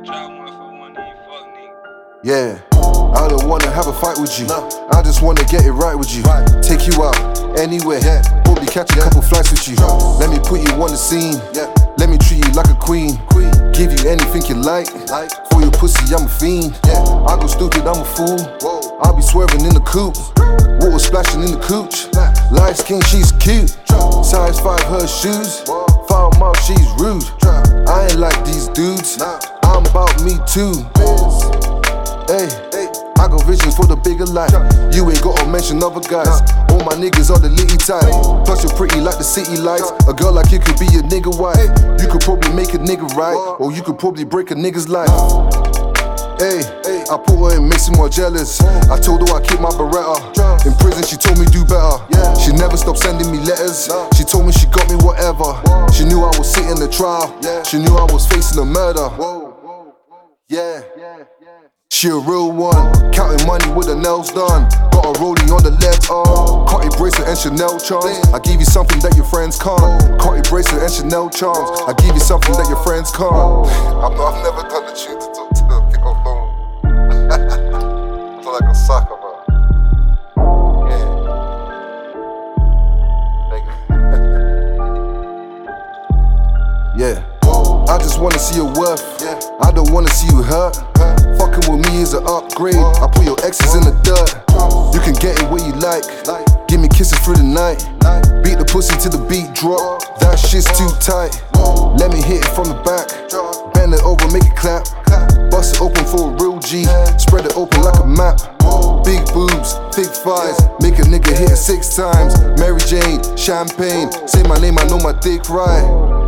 drop one for one of these fuck niggas. Yeah, I don't wanna have a fight with you. I just wanna get it right with you. Take you out anywhere. Probably catch a couple flights with you. Let me put you on the scene. Let me treat you like a queen. Give you anything you like. For your pussy, I'm a fiend. I go stupid, I'm a fool. I'll be swerving in the coupe. Water splashing in the cooch. Light skin, she's cute. Size 5, her shoes. Foul mouth, she's rude. I ain't like these dudes. I'm about me too. Hey, I got visions for the bigger life. You ain't gotta mention other guys. All my niggas are the litty type. Plus you're pretty like the city lights. A girl like you could be a nigga wife. You could probably make a nigga right, or you could probably break a nigga's life. Hey, I put her in makes me more jealous. I told her I keep my Beretta. In prison she told me do better. She never stopped sending me letters. She told me she got me whatever. She knew I was sitting the trial. She knew I was facing a murder. Yeah. She a real one, counting money with her nails done. Got a rollie on the left arm, Cartier bracelet and Chanel charms. I give you something that your friends can't. Cartier bracelet and Chanel charms. I give you something that your friends can't. I've never done the tune to talk to the girl phone. I feel like a sucker, bro. Yeah. I just wanna see your worth. I don't wanna see you hurt. Fucking with me is an upgrade. I put your exes in the dirt. You can get it where you like. Give me kisses through the night. Beat the pussy till the beat drop. That shit's too tight. Let me hit it from the back. Bend it over, make it clap. Bust it open for a real G. Spread it open like a map. Big boobs, thick thighs. Make a nigga hit it 6 times. Mary Jane, champagne. Say my name, I know my dick right.